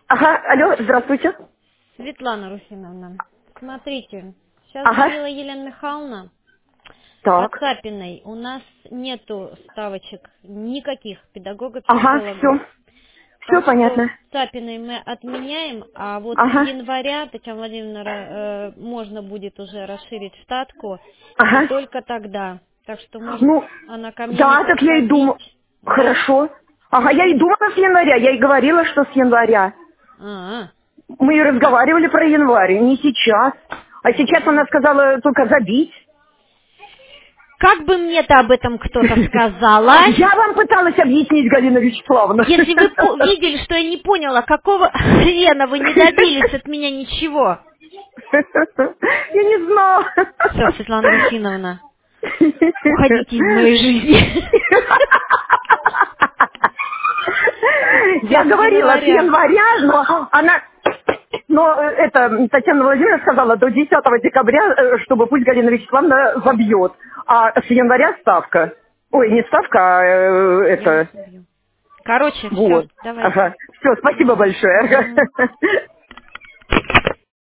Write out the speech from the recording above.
Ага, алло, здравствуйте. Светлана Русиновна, смотрите, сейчас Ага, звонила Елена Михайловна по так. Цапиной. У нас нету ставочек никаких Ага, педагога-психологов. все. Все Так что понятно. Цапиной мы отменяем, а вот с Ага, января, Татьяна Владимировна, можно будет уже расширить штатку, и ага. только тогда. Так что может Ну, она ко мне не да, так я и подходить, думала. да? Хорошо. Ага, я и думала с января. Я и говорила, что с января. А, Мы и разговаривали про январь, не сейчас. А сейчас она а. сказала только забить. Как бы мне-то об этом кто-то сказала? Я вам пыталась объяснить, Галина Вячеславовна. Если вы видели, что я не поняла, какого хрена вы не добились от меня ничего. Я не знала. Все, Светлана Русиновна, уходите из моей жизни. Я Все, с говорила с января. января, но Татьяна Владимировна сказала до 10 декабря, чтобы пусть Галина Вячеславовна забьет. А с января ставка. Ой, не ставка, а Я вас это. убью. Короче, все, Вот. давайте. Ага. Все, спасибо Мгм. большое. Мгм.